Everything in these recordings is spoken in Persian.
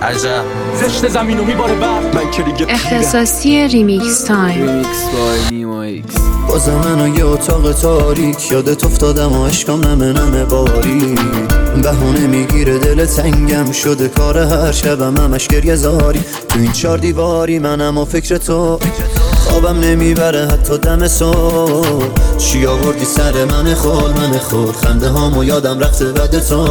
عجب زشت زمینو میباره برد من که دیگه اختصاصی ریمیکس تایم. ریمیکس بای نیما ایکس. بازم منو یه اتاق تاریک یادت افتادم و عشقم نمه باری بهونه میگیره دل تنگم شده کار هر شبم همش گریه زاری تو این 4 دیواری منم و فکر تو خوابم نمیبره حتی دم صبح چی آوردی سر من خور خنده هامو یادم رفته بعد تو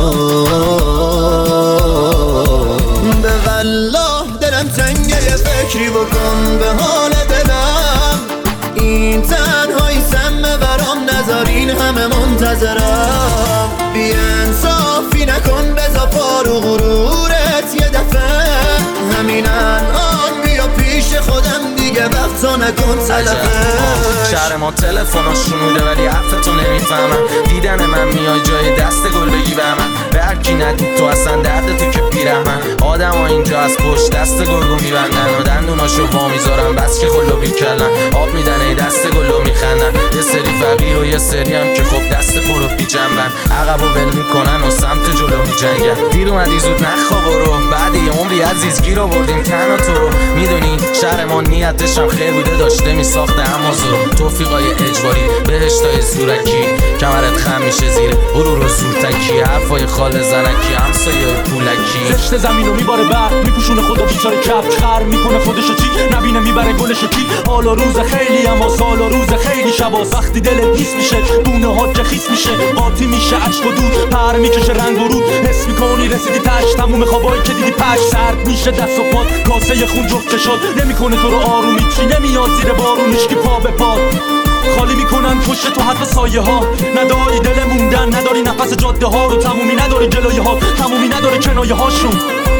به والله دلم تنگه یه فکری بکن به حال دلم این تنهایی سمه برام نذارین همه منتظرم بی انصافی نکن بزا پارو غرورت یه دفعه همین الان بیا پیش خودم دیگه وقتا نکن تلفش شهر ما تلفن‌ها شنوده ولی حرفتو نمیفهمم دیدن من میای جای دست گل بگی به من به هر کی ندید تو اصلا دردتو که پیرهمن آدم ها اینجا از پشت دست گرگو میبندن و دندوناشو وا میذارن بس که خلو بیکلن آب میدن ای دست گلو میخندن یه سری فقیر و یه سری هم که خب دست پرو بی جنبن عقبو ول میکنن و سمت جلو میجنگن دیر اومدی زود نخواب برو بعد یه عمری عزیز گیر آوردیم تنها تو رو میدونی شهر ما نیتش هم خیر بوده داشته میساخته اما زور توفیقای اجباری بهشتای زورکی کمرت خم میشه زیر غرور و زورتکی حرفای خال زنکی همسایه پولکی زشت زمینو میباره برد میپوشونه خدا بیچاره کپ خر میکنه خودشو چی نبینه میبره گلشو کی حال و روز خیلی اما سال و روز خیلی شباست وقتی دلت نیست میشه بونه ها که خیس میشه قاطی میشه عشق و دود پر میکشه رنگ و رود حس میکنی رسیدی تاش تموم خوابایی که دیدی پش سرد میشه دست و پات کاسه خون جفت شد نمیکنه تو رو آرومی چی نمیاد زیر بارونش که پا به پا خالی میکنن پشت تو حرف سایه ها نداری دل موندن نداری نفس جاده ها رو تمومی نداری جلویه ها تمومی نداری کنایه هاشون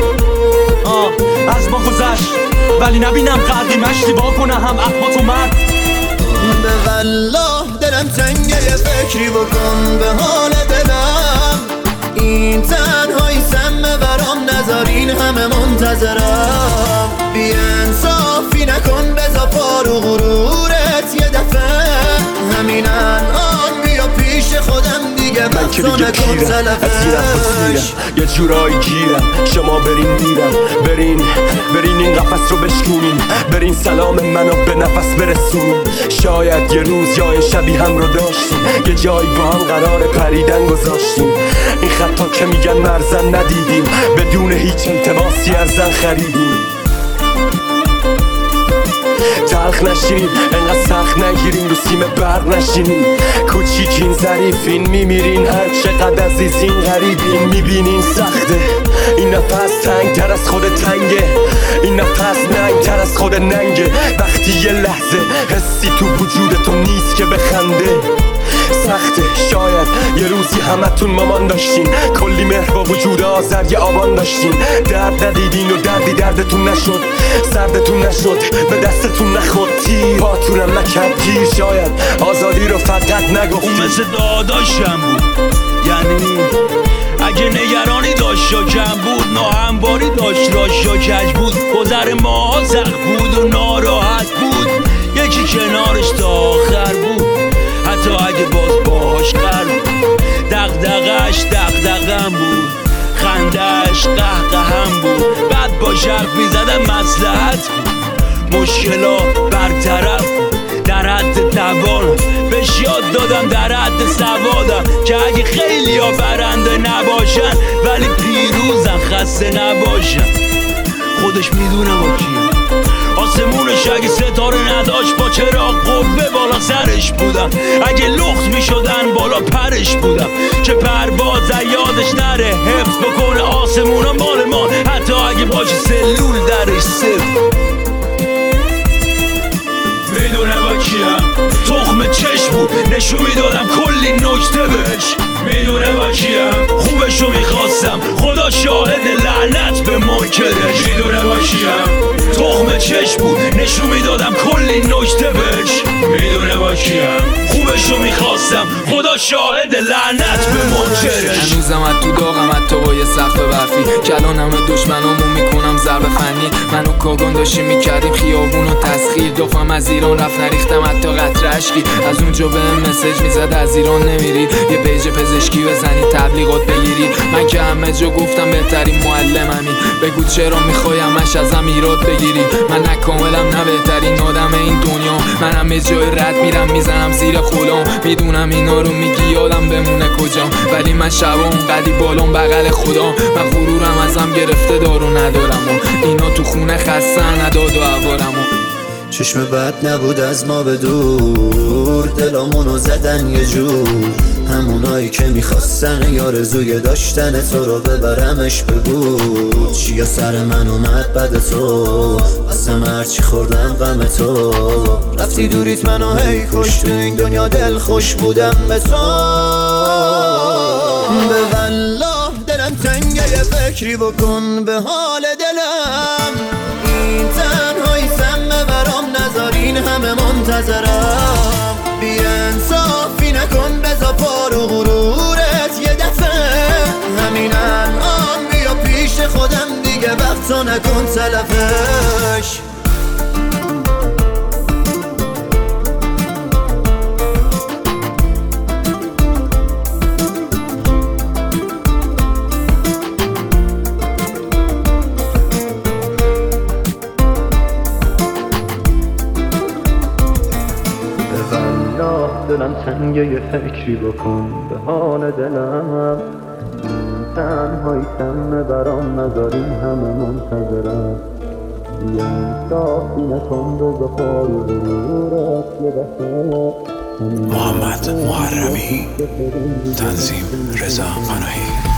از ما گذشت ولی نبینم قدری مشتی با کنه هم اخبات و مرد به والله دلم تنگه یه فکری بکن به حال دلم این تنهایی سمه برام نذارین همه منتظرم بی انصافی نکن بزا پارو غرورت یه دفعه همین الان بیا پیش خودم دیگه من که دیگه پیرم از یه میرم یه جورایی گیرم شما برین میرم برین این قفس رو بشکونین برین سلام منو به نفس برسونین شاید یه روز یا یه شبی هم رو داشتیم یه جایی با هم قرار پریدن گذاشتیم این خطا که میگن مرزن ندیدیم بدون هیچ التماسی از زن خریدیم تلخ نشینیم انقدر سخت نگیریم رو سیم برق نشینیم کوچیکین ظریفین میمیرین هر چقدر عزیزین غریبین میبینین سخته این نفس تنگ تر از خود تنگه این نفس ننگ تر از خود ننگه وقتی یه لحظه حسی تو وجودتون نیست که بخنده سخته شاید یه روزی همتون مامان داشتین کلی مهر با وجود آذر یه آبان داشتین درد ندیدین و دردی دردتون نشد سردتون نشد به دستتون نخورد تیر پاتونم نکرد گیر شاید آزادی رو فقط نگفتین اون مثل داداشم بود یعنی اگه نگرانی داشت یا کم بود ناهمواری داشت راش یا کج بود گذر ما سخت بود و ناراحت بود یکی کنارش تا آخر بود حتی اگه باش کرد دغدغش دغدغم بود خندش قهقهم بود بعد با شرف میزدم مصلحت بود مشکلا برطرف در حد توان بهش یاد دادم در حد سوادم که اگه خیلی ها برنده نباشن ولی پیروزن خسته نباشن خودش میدونه با کیه آسمونش اگه ستاره نداشت با چراغ قوه بالا سرش بودم اگه لخت میشدن بالا پرش بودم که پرواز یادش نره حفظ بکنه آسمونم بالمان حتی اگه باشه سلول درش صفر میدونه با کیم تخم چشم بود نشون میدادم کلی نکته بهش میدونه با کیم خوبشو میخواستم خدا شاهد لعنت به منکرش میدونه با کیم تخم چش بود نشون میدادم کلی نکته بهش میدونه با کیم خوبشو میخواستم خدا شاهد لعنت به منکرش هنوزم از تو داغم حتی با یه سقف برفی کلان همه دشمنامون میکنم ضرب فنی منو کاگان داشتیم میکردیم خیابون و تسخیر دفعم از ایران رفت نریختم حتی قطره اشکی از اونجا به مسیج میزد از ایران نمیری یه پیج پزشکی بزنی تبلیغات بگیری من که همه جا گفتم بهترین معلممی بگو چرا میخوای همش ازم ایراد بگیری من نه کاملم نه بهترین آدم این دنیا من همه جای رد میرم میزنم زیر خودم میدونم اینا رو میگی یادم بمونه کجام ولی من شبام قدی بالام بغل خودم من غرورم ازم گرفته دارو ندارم و اینا تو خونه خسته نداد و عوارم چشم بد نبود از ما به دور دلامونو زدن یه جور همونایی که میخواستن یارزوی داشتن تو رو ببرمش بگو چیا سر من اومد بد تو قسم هرچی خوردم غم تو رفتی دوریت منو هی کش تو این دنیا دل خوش بودم به تو به والله دلم تنگه یه فکری بکن به حال دلم این تنهایی سمه برام نذارین همه منتظرم بی انصافی نکن بزا پارو غرورت یه دفعه همین الان بیا پیش خودم دیگه وقتو نکن تلفش دلم تنگه یه فکری بکن به حال دلم تنهایی سمه برام نذارین همه منتظرم یه انصافی نکن بزا پارو غرورت یه دفعه محمد محرمی تنظیم رضا پناهی